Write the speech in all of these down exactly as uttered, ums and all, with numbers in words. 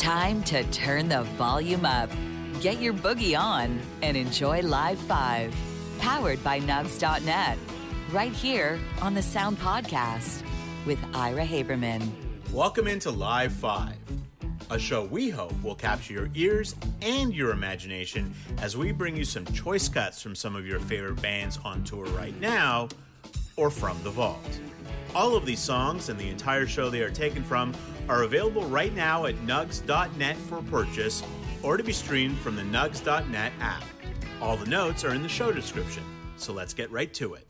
Time to turn the volume up. Get your boogie on and enjoy Live five, powered by Nugs dot net, right here on the Sound Podcast with Ira Haberman. Welcome into Live five, a show we hope will capture your ears and your imagination as we bring you some choice cuts from some of your favorite bands on tour right now or from the vault. All of these songs and the entire show they are taken from are available right now at Nugs dot net for purchase or to be streamed from the Nugs dot net app. All the notes are in the show description, so let's get right to it.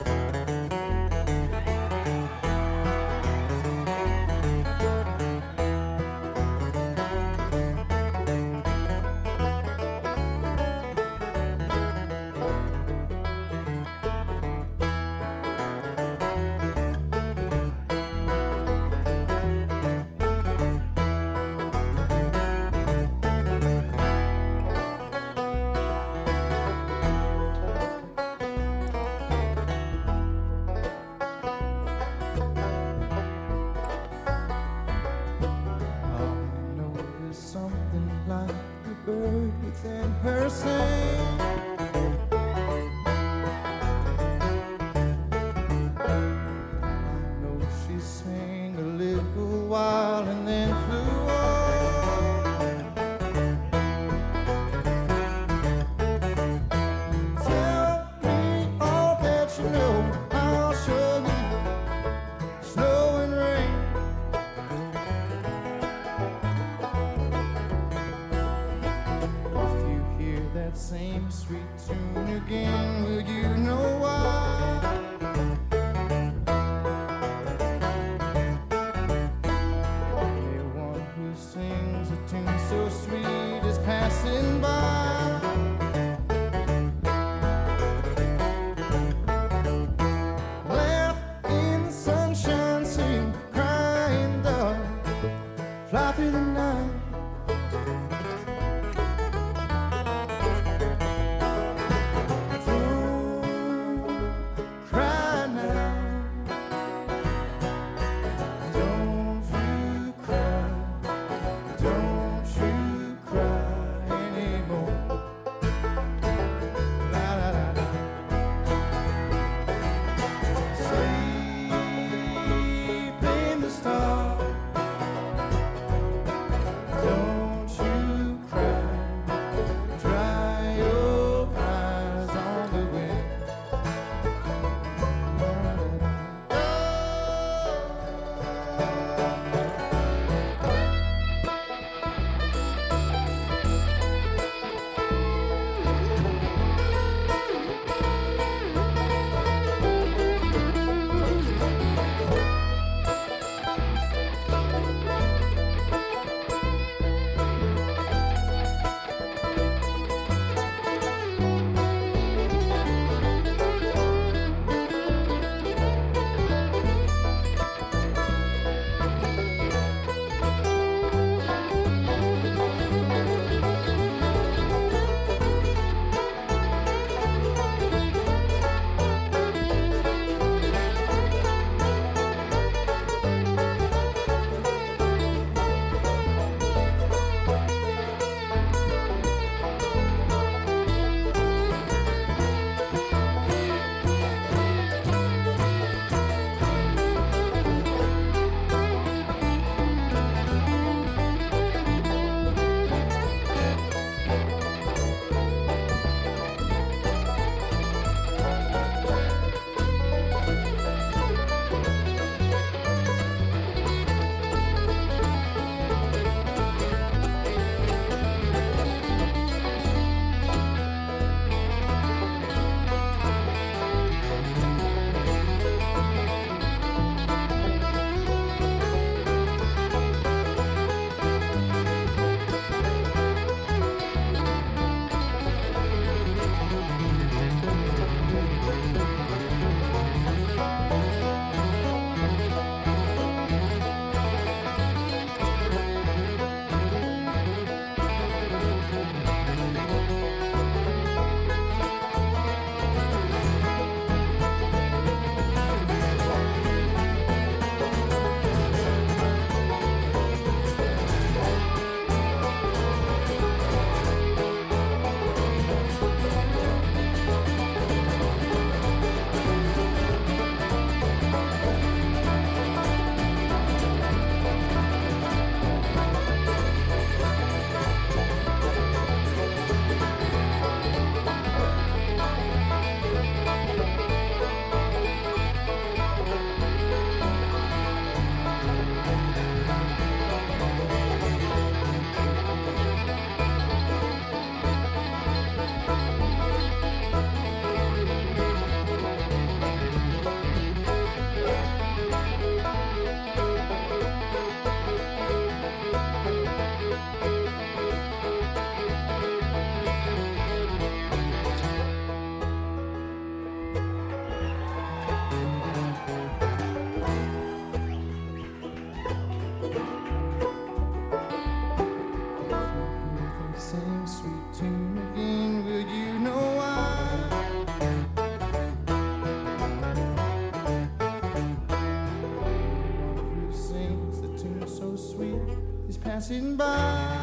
is passing by.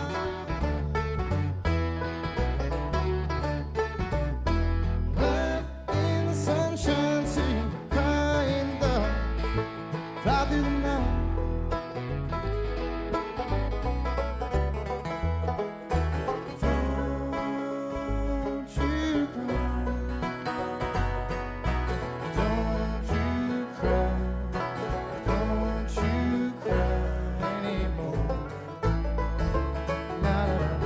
Don't you cry anymore. La, la, la.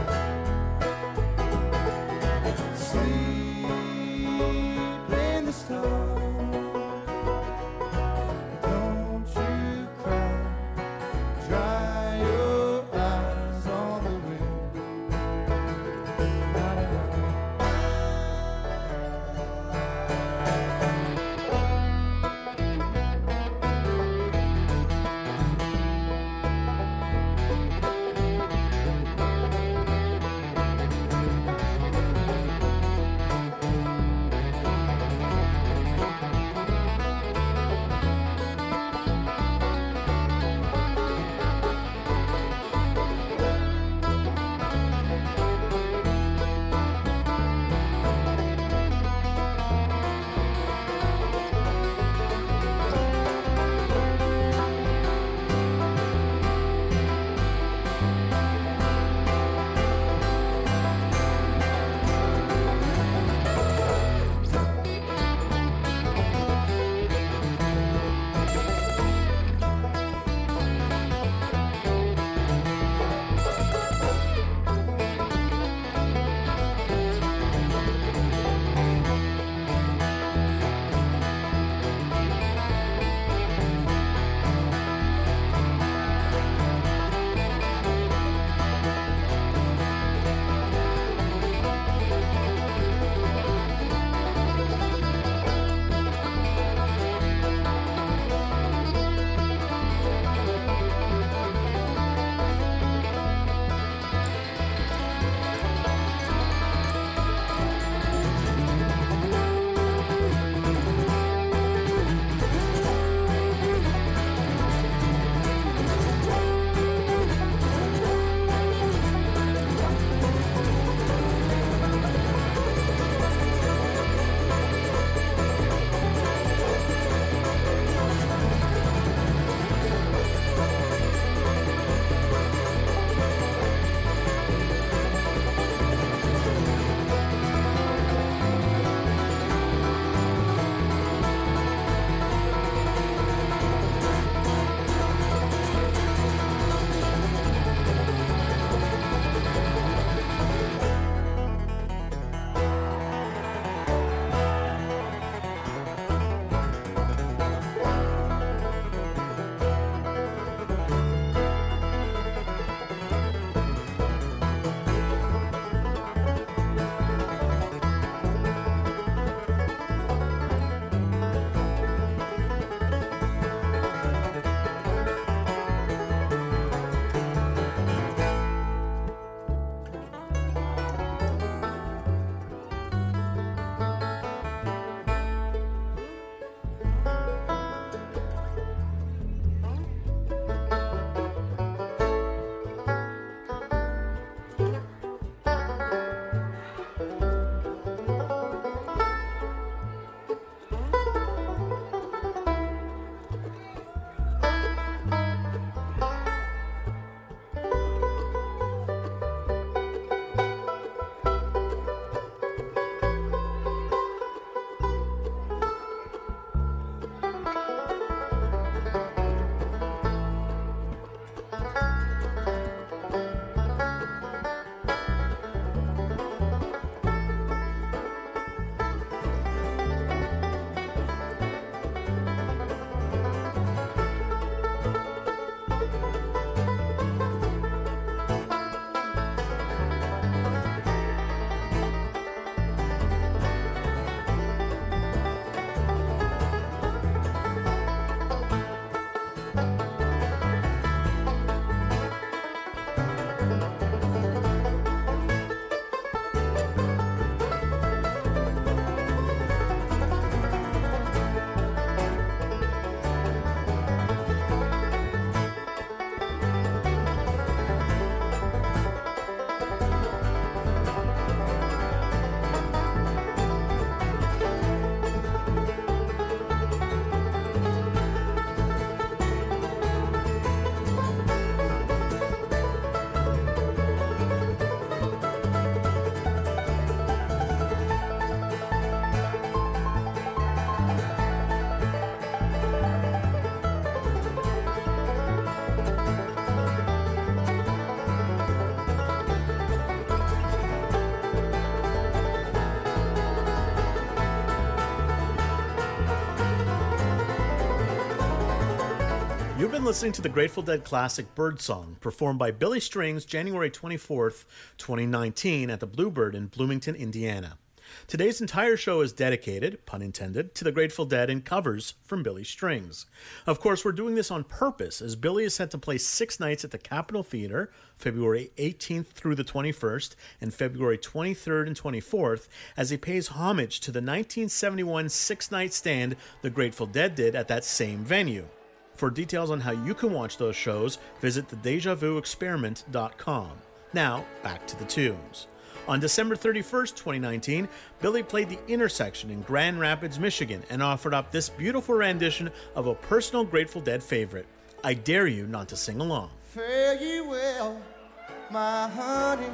listening to the Grateful Dead classic Birdsong, performed by Billy Strings January twenty-fourth, twenty nineteen at the Bluebird in Bloomington, Indiana. Today's entire show is dedicated, pun intended, to the Grateful Dead and covers from Billy Strings. Of course, we're doing this on purpose, as Billy is set to play six nights at the Capitol Theater, February eighteenth through the twenty-first, and February twenty-third and twenty-fourth, as he pays homage to the nineteen seventy-one six-night stand the Grateful Dead did at that same venue. For details on how you can watch those shows, visit the deja vu experiment dot com. Now, back to the tunes. On December thirty-first, twenty nineteen, Billy played the Intersection in Grand Rapids, Michigan, and offered up this beautiful rendition of a personal Grateful Dead favorite. I dare you not to sing along. Fare ye well, my honey.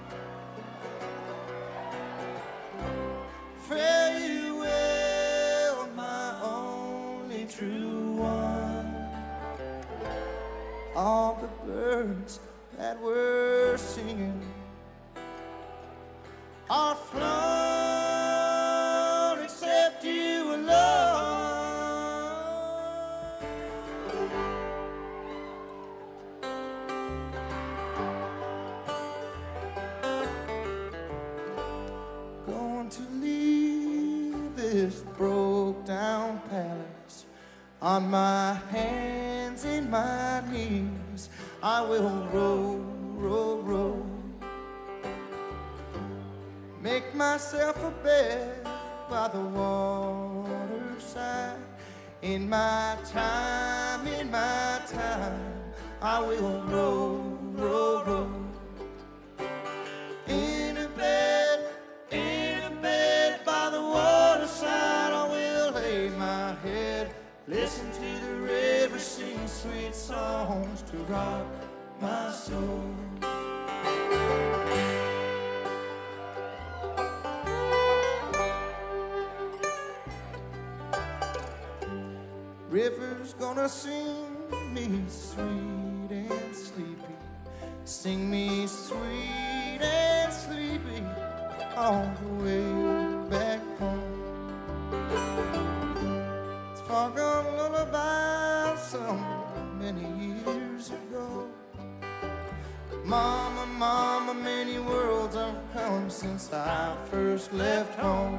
Fare ye well, my only true one. All the birds that were singing are flown except you alone. Going to leave this broke down palace on my hands and my knees. I will roll, roll, roll. Make myself a bed by the waterside. In my time, in my time, I will roll, roll, roll. In a bed, in a bed by the waterside, I will lay my head. Listen to the river sing sweet songs to rock my soul. River's gonna sing me sweet and sleepy, sing me sweet and sleepy all the way back home. It's far gone lullaby so many years ago. Mama, mama, many worlds have come since I first left home.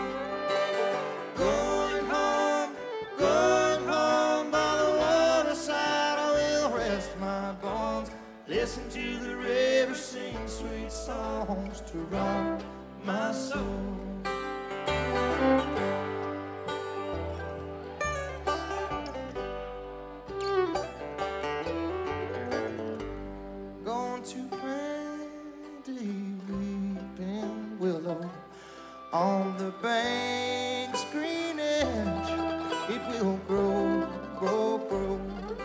Going home, going home by the waterside, I will rest my bones. Listen to the river sing sweet songs to rock my soul. Going to plant a weeping willow on the bank's green edge. It will grow, grow, grow.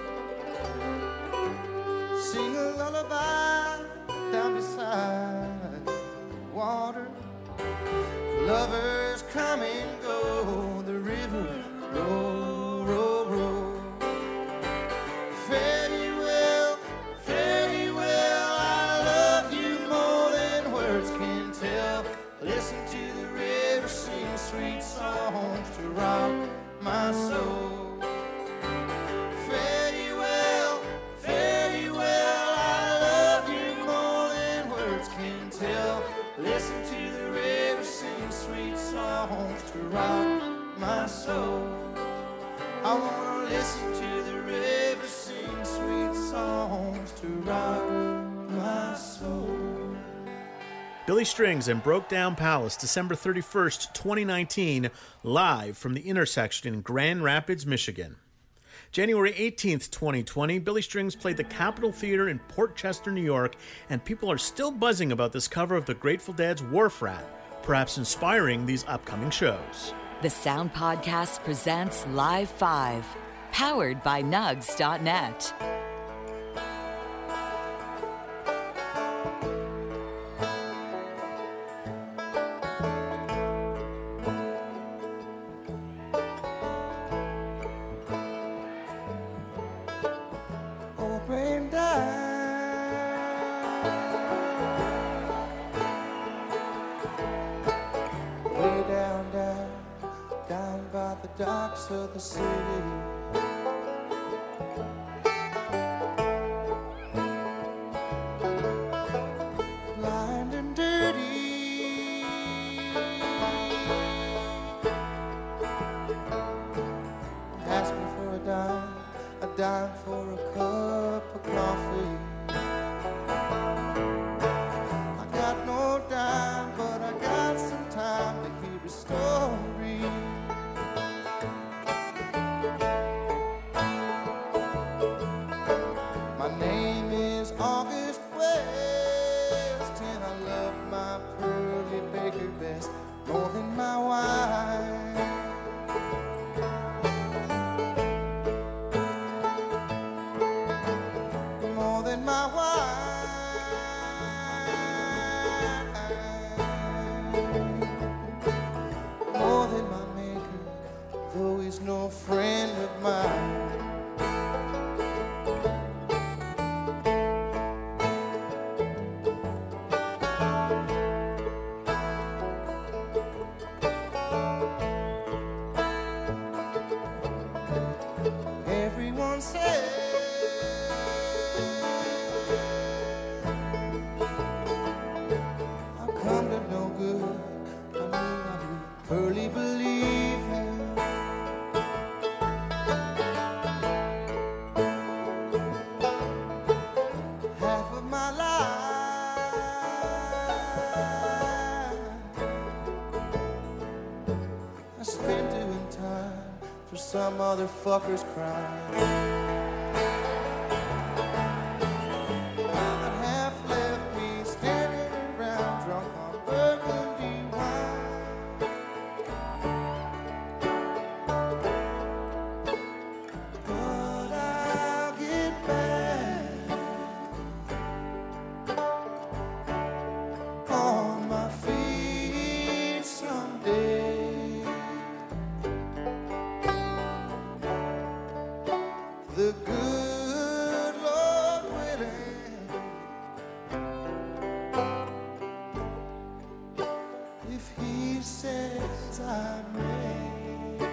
Sing a lullaby down beside the water. Lovers come and go, the river roll, roll, roll. Fare ye well, fare ye well, I love you more than words can tell. Listen to the river sing sweet songs to rock my soul. Fare ye well, fare ye well, I love you more than words can tell. Listen to the river sing sweet songs to rock my soul. I wanna listen to the river sing sweet songs to rock my soul. Billy Strings and Broke Down Palace, December thirty-first, twenty nineteen, live from the Intersection in Grand Rapids, Michigan. January eighteenth, twenty twenty, Billy Strings played the Capitol Theater in Port Chester, New York, and people are still buzzing about this cover of the Grateful Dead's Wharf Rat, perhaps inspiring these upcoming shows. The Sound Podcast presents Live five, powered by Nugs dot net. Open down, way down, down, down by the docks of the city. Pearly Baker best, more than my wife. More than my wife. More than my maker, though he's no friend of mine. Everyone says I've come to no good. I knew I would fully believe him. Half of my life I spent doing time for some other fucker's crime. The good Lord willing, if he says I may,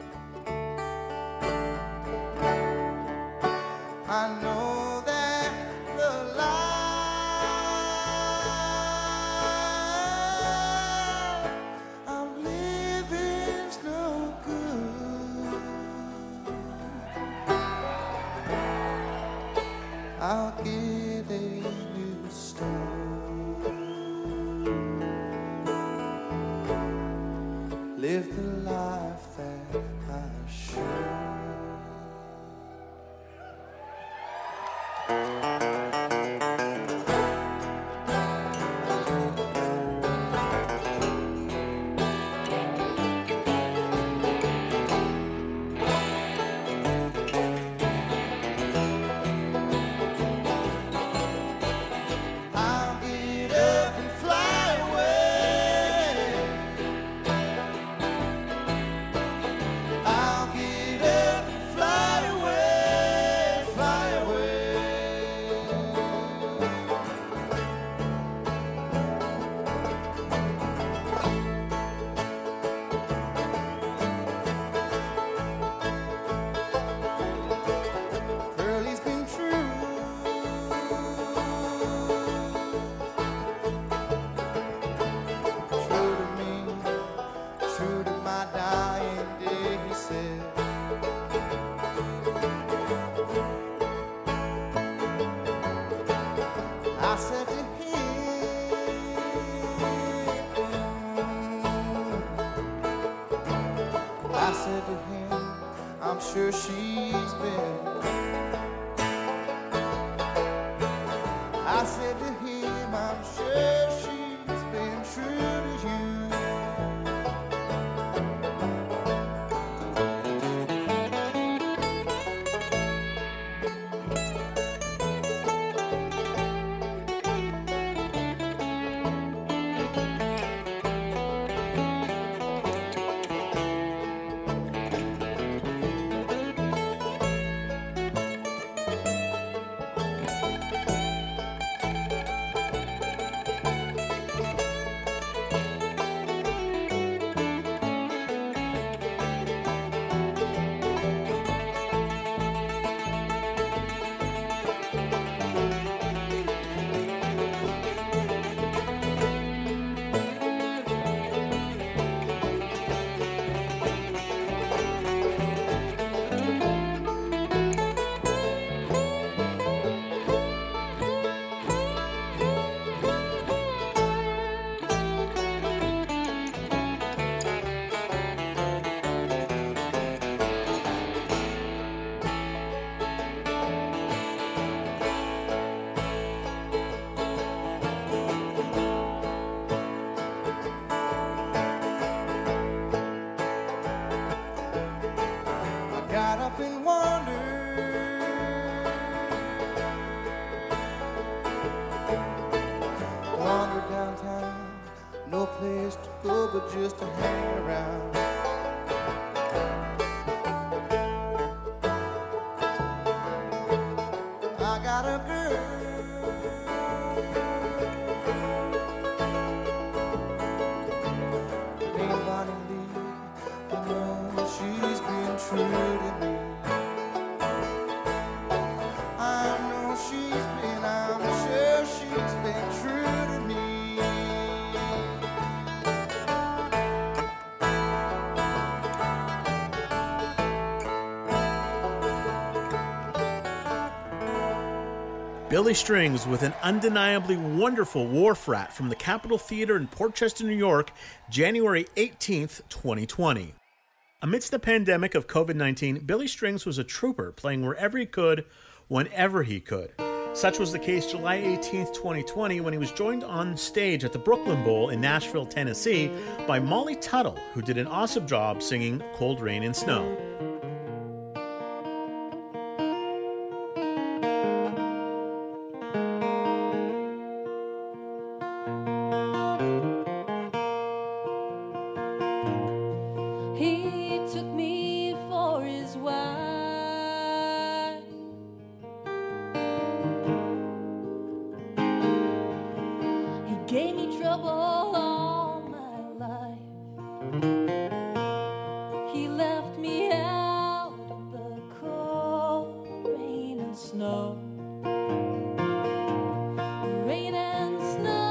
I know that the life I'm living's no good. I'll get a new start. Live the life that I should. I'll get up and fly away. I'll get up and fly away, fly away. Pearlie's been true. True to me, true to my dying day, he said. I said to him, I said to him, I'm sure she's been. I said to him, I'm sure she's been true to you. but just to hang around. I got a girl, named Bonnie Lee. I know she's been true to me. I know she's been, I'm sure she's been true to me. Billy Strings with an undeniably wonderful Wharf Rat from the Capitol Theater in Port Chester, New York, January eighteenth, twenty twenty. Amidst the pandemic of covid nineteen, Billy Strings was a trooper, playing wherever he could, whenever he could. Such was the case July eighteenth, twenty twenty, when he was joined on stage at the Brooklyn Bowl in Nashville, Tennessee, by Molly Tuttle, who did an awesome job singing Cold Rain and Snow. He took me for his wife. He gave me trouble all my life. He left me out in the cold rain and snow. Rain and snow.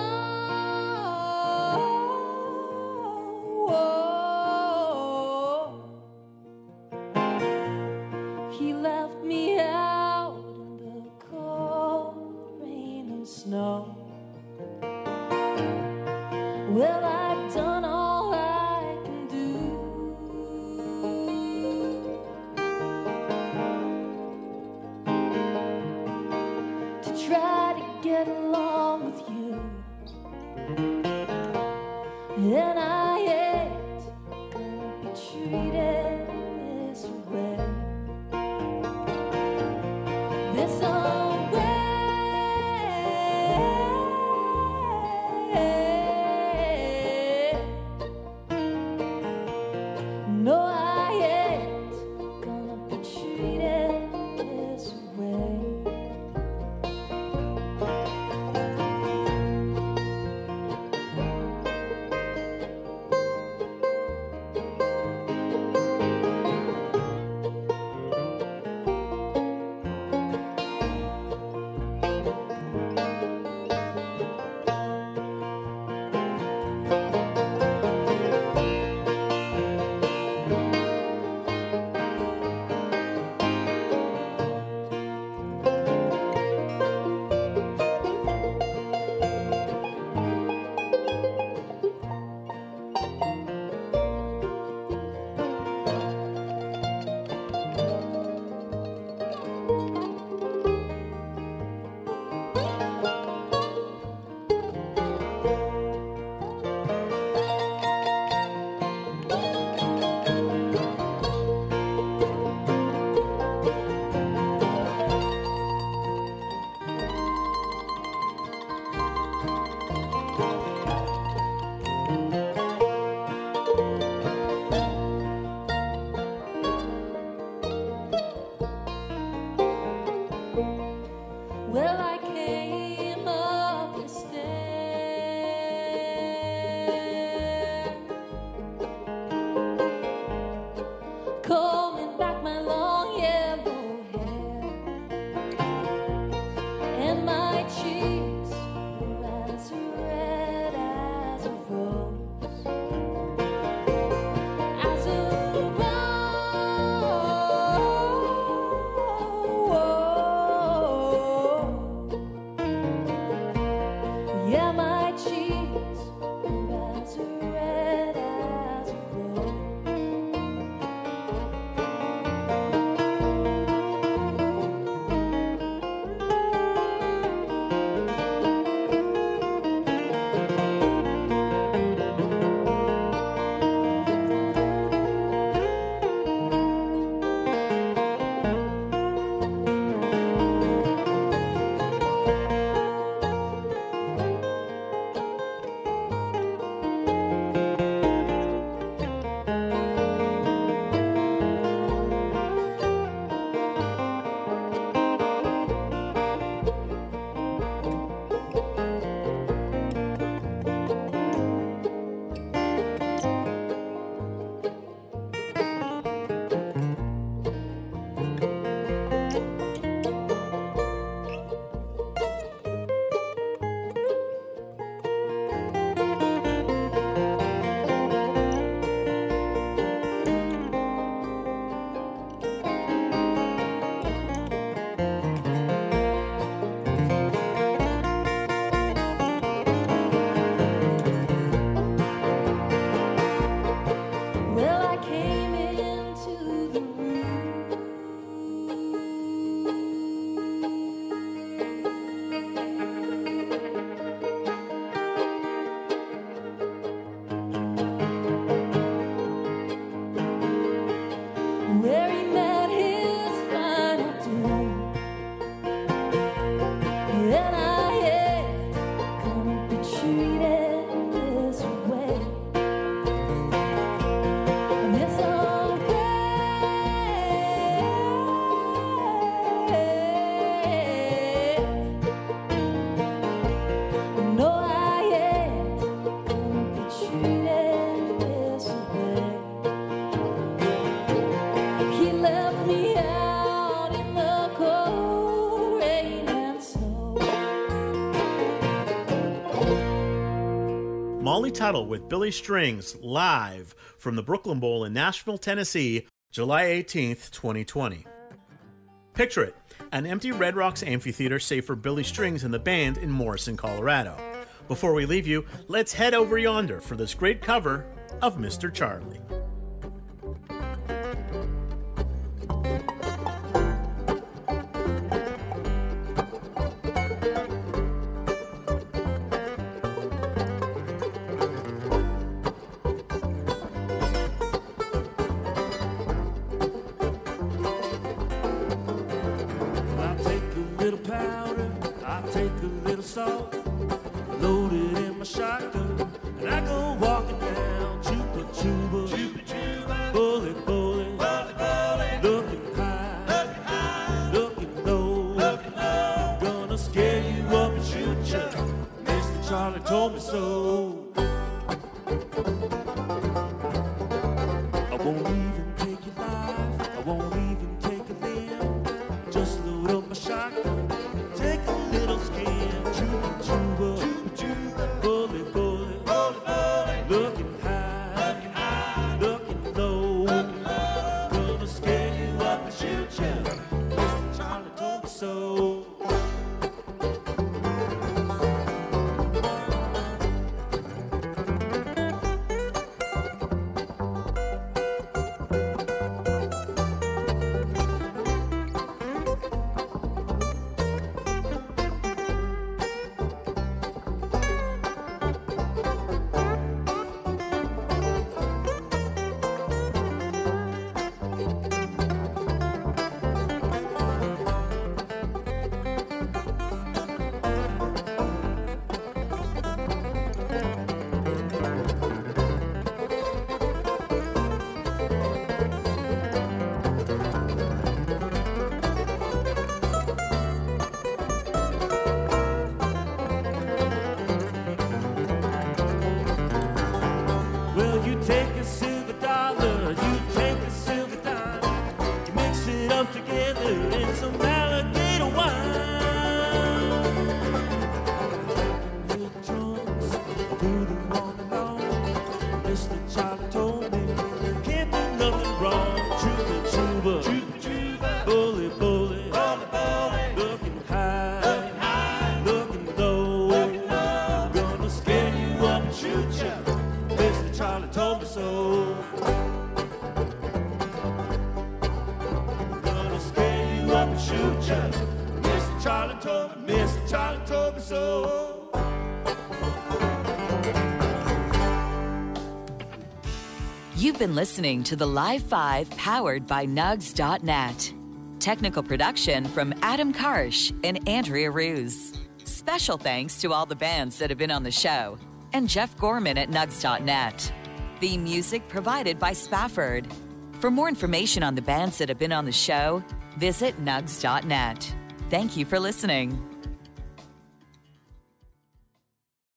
He left me out in the cold rain and snow. Well, I've done all I can do to try to get along with you, and I ain't gonna be treated this way. This away. No, I ain't gonna be treated this way. Molly Tuttle with Billy Strings live from the Brooklyn Bowl in Nashville, Tennessee, July eighteenth, twenty twenty. Picture it, an empty Red Rocks amphitheater save for Billy Strings and the band in Morrison, Colorado. Before we leave you, let's head over yonder for this great cover of Mister Charlie. Salt, load it in my shotgun, and I go walking down Chupa Chuba, Chupa Chuba, bullet, bullet, bullet, bullet, looking high, looking high, looking low, looking low, gonna scare you up and shoot you. Mister Charlie told me so. I won't even take your life, I won't even take a limb. Just load up my shotgun, take a little skin. Chupa Chuba, Chupa Chuba, bullet, bullet, bullet, bullet, looking high, looking high, looking low, looking low, gonna scare you up and shoot you. Mister Charlie told me so. You've been listening to the Live five powered by Nugs dot net. Technical production from Adam Karsh and Andrea Ruse. Special thanks to all the bands that have been on the show and Jeff Gorman at Nugs dot net. Theme music provided by Spafford. For more information on the bands that have been on the show, visit Nugs dot net. Thank you for listening.